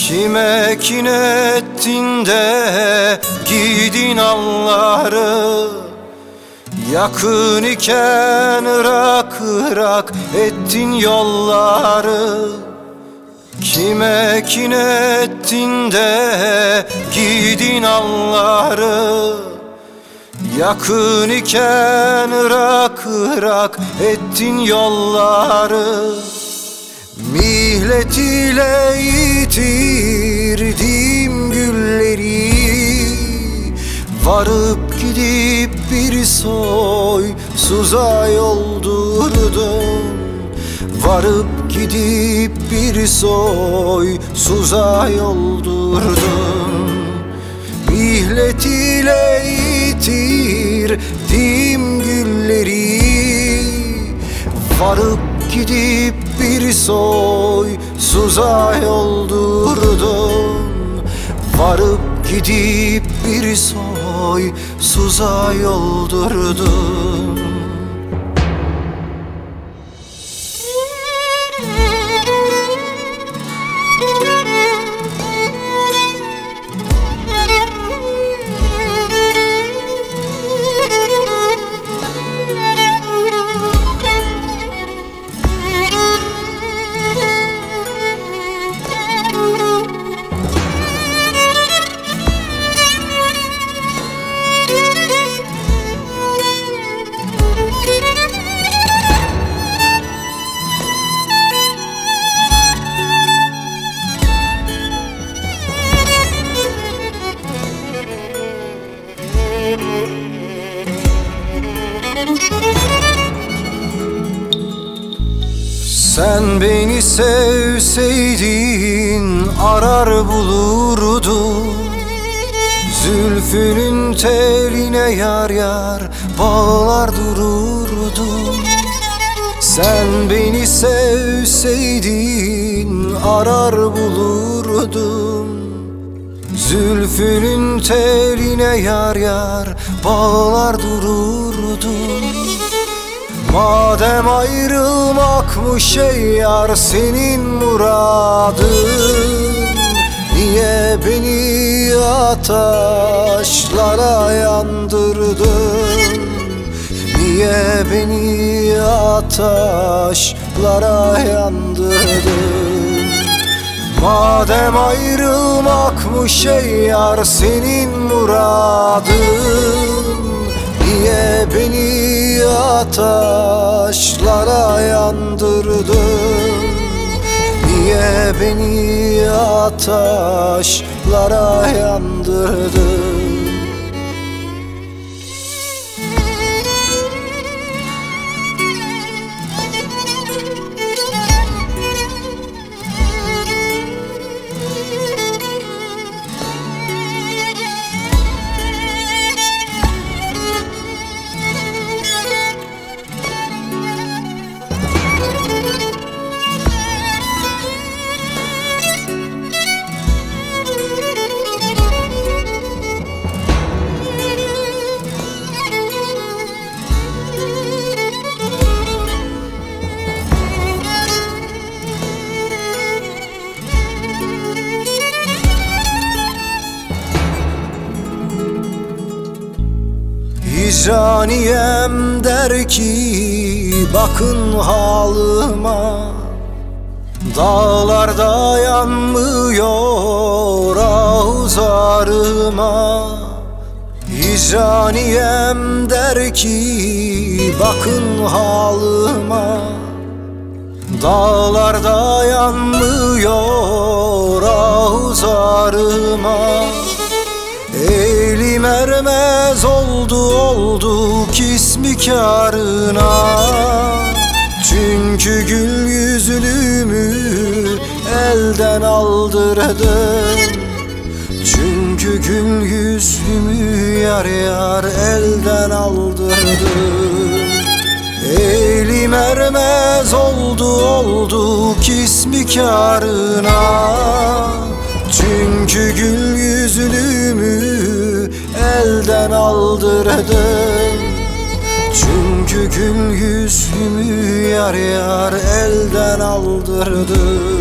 Kime kin ettin de gidin alları, yakın iken ırak ırak ettin yolları. Kime kin ettin de gidin alları, yakın iken ırak ırak ettin yolları. Mihlet ile yitirdim gülleri, varıp gidip bir soysuza yoldurdum. Varıp gidip bir soysuza yoldurdum. Mihlet ile yitirdim gülleri, varıp gidip bir soysuza yoldurdum. Varıp gidip bir soysuza yoldurdum. Sen beni sevseydin arar bulurdun, zülfünün teline yar yar bağlar dururdun. Sen beni sevseydin arar bulurdun, zülfünün teline yar yar bağlar dururdun. Madem ayrılmakmış ey yar senin muradın, niye beni ateşlara yandırdın? Niye beni ateşlara yandırdın? Madem ayrılmakmış ey yar senin muradın, niye beni ateşlara yandırdın? Niye beni ateşlara yandırdın? Hicraniyem der ki bakın halıma, dağlar dayanmıyor ahuzarıma. Hicraniyem der ki bakın halıma, dağlar dayanmıyor ahuzarıma. Elim ermez olduk ismi kârına, çünkü gül yüzlümü elden aldırdın. Çünkü gül yüzlümü yar yar elden aldırdın. Elim ermez olduk ismi kârına, çünkü gül yüzlümü elden aldırdın. Çünkü gül yüzlümü yar yar elden aldırdın.